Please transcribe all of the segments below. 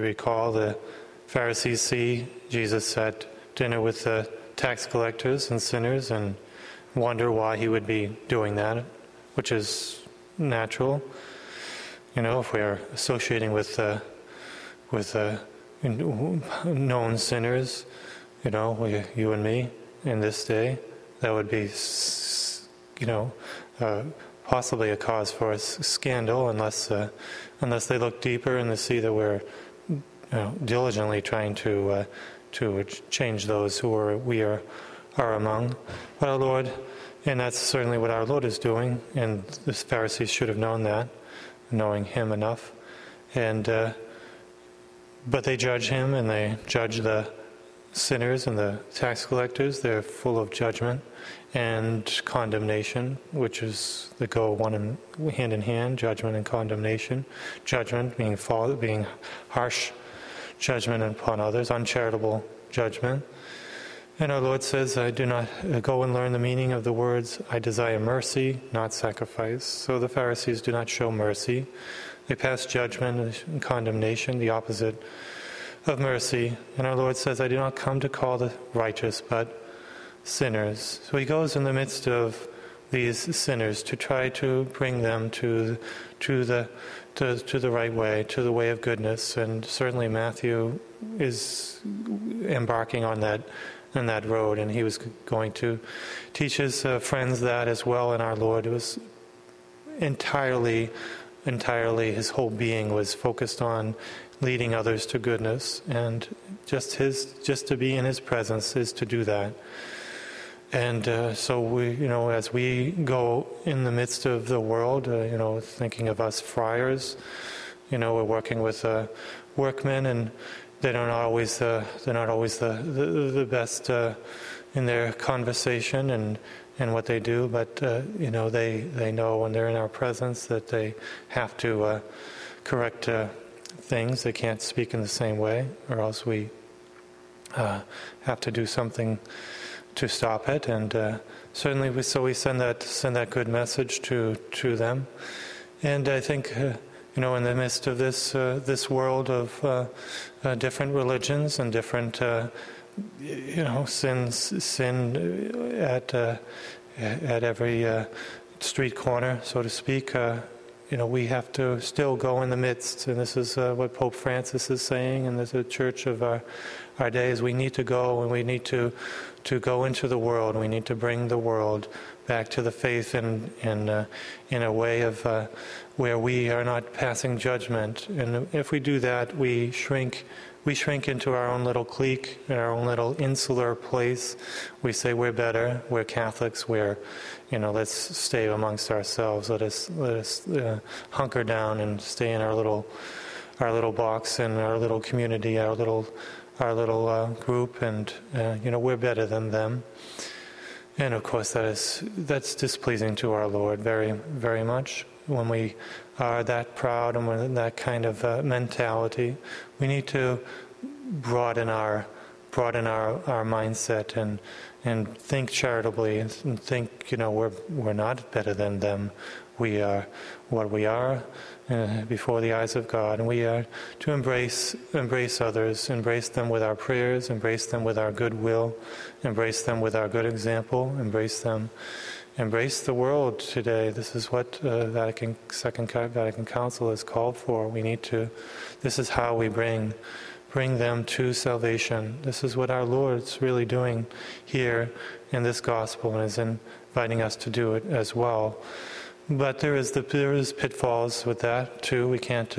recall, the Pharisees see Jesus at dinner with the tax collectors and sinners and wonder why he would be doing that, which is natural. If we're associating with known sinners, you and me in this day, that would be, possibly a cause for a scandal, unless they look deeper and they see that we're diligently trying to change those who we are among. But our Lord, and that's certainly what our Lord is doing, and the Pharisees should have known that, knowing him enough, but they judge him, and they judge the sinners and the tax collectors. They're full of judgment and condemnation, which is they go hand in hand, judgment and condemnation. Judgment being harsh judgment upon others, uncharitable judgment. And our Lord says, I do not go and learn the meaning of the words, I desire mercy, not sacrifice. So the Pharisees do not show mercy. They pass judgment and condemnation, the opposite of mercy. And our Lord says, I do not come to call the righteous, but sinners. So he goes in the midst of these sinners to try to bring them to the right way, to the way of goodness. And certainly Matthew is embarking on that road, and he was going to teach his friends that as well. And our Lord was entirely his whole being was focused on leading others to goodness, and just to be in his presence is to do that. And so we, as we go in the midst of the world, thinking of us friars, we're working with workmen, and they're not always the best in their conversation and what they do, but they know when they're in our presence that they have to correct things. They can't speak in the same way, or else we have to do something to stop it. And certainly, we send that good message to them. And I think in the midst of this world of different religions and different sin at every street corner, so to speak. We have to still go in the midst, and this is what Pope Francis is saying, and the Church of our days. We need to go, and we need to go into the world. We need to bring the world back to the faith in a way of where we are not passing judgment. And if we do that, we shrink into our own little clique, in our own little insular place. We say we're better, we're Catholics, let's stay amongst ourselves. Let us hunker down and stay in our little box and our little community, our little group, and we're better than them. And of course, that's displeasing to our Lord very, very much. When we are that proud and with that kind of mentality, we need to broaden our mindset and think charitably and think we're not better than them. We are what we are before the eyes of God, and we are to embrace others, embrace them with our prayers, embrace them with our goodwill, embrace them with our good example, embrace the world today. This is what Second Vatican Council has called for. This is how we bring them to salvation. This is what our Lord's really doing here in this gospel, and is inviting us to do it as well. But there is pitfalls with that too. We can't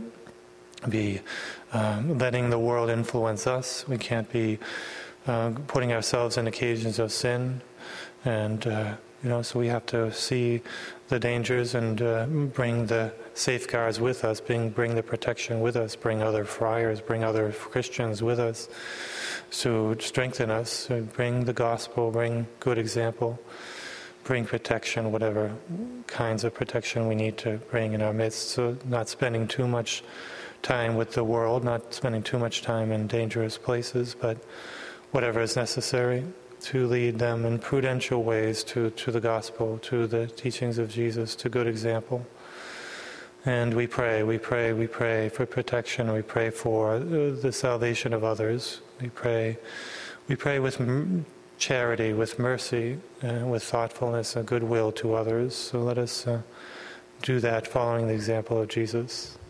be letting the world influence us. We can't be putting ourselves in occasions of sin, and so we have to see the dangers and bring the safeguards with us, bring the protection with us, bring other friars, bring other Christians with us to strengthen us, bring the gospel, bring good example, bring protection, whatever kinds of protection we need to bring in our midst. So not spending too much time with the world, not spending too much time in dangerous places, but whatever is necessary to lead them in prudential ways to the gospel, to the teachings of Jesus, to good example. And we pray for protection. We pray for the salvation of others. We pray with charity, with mercy, with thoughtfulness and goodwill to others. So let us do that following the example of Jesus.